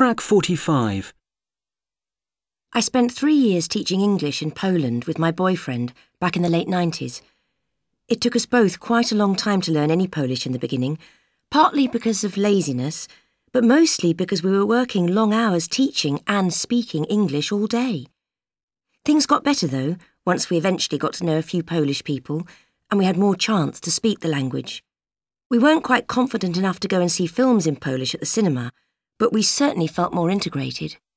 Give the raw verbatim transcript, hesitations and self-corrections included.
Track forty-five. I spent three years teaching English in Poland with my boyfriend back in the late nineties. It took us both quite a long time to learn any Polish in the beginning, partly because of laziness, but mostly because we were working long hours teaching and speaking English all day. Things got better, though, once we eventually got to know a few Polish people and we had more chance to speak the language. We weren't quite confident enough to go and see films in Polish at the cinema, but we certainly felt more integrated.